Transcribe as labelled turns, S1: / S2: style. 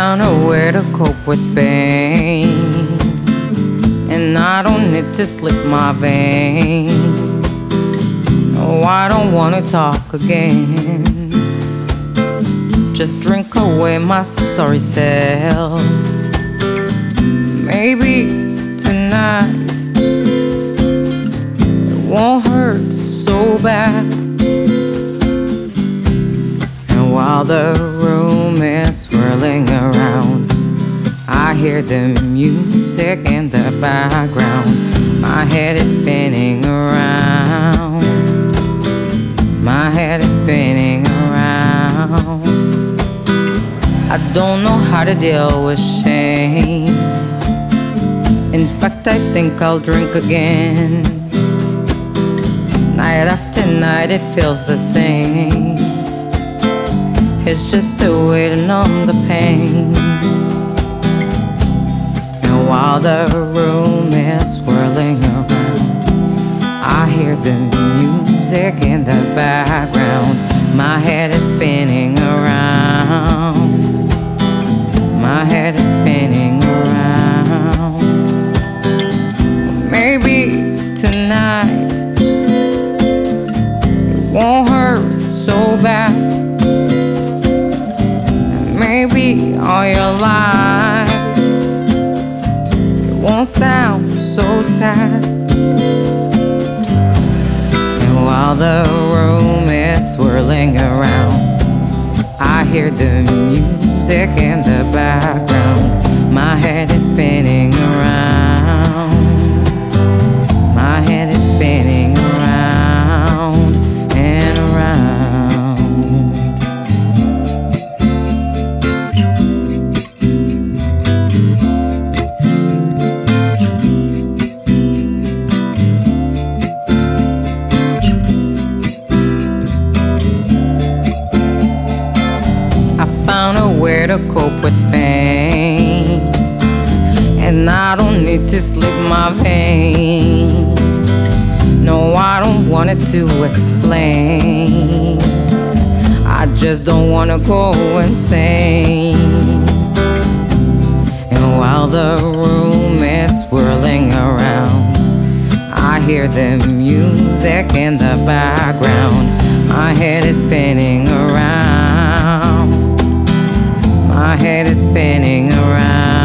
S1: found a way to cope with pain, and I don't need to slip my veins. No, I don't wanna talk again. Just drink away my sorry self. Maybe tonight it won't hurt so bad. And while the room is swirling around, I hear the music in the background. My head is spinning around. My head is spinning around. I don't know how to deal with shame. In fact, I think I'll drink again. Night after night, it feels the same. It's just a way to numb the pain. And while the room is swirling around, I hear the music in the background. My head is spinning around. My head is spinning around. Maybe tonight it won't hurt so bad. Maybe all your lies, it won't sound so sad. And while the room is swirling around, I hear the music in the background. My head is spinning around. My head is spinning around and around. I found a way to cope with pain, and I don't need to slip my veins. No, I don't want it to explain. I just don't wanna go insane. And while the room is swirling around, I hear the music in the background. My head is spinning around. My head is spinning around.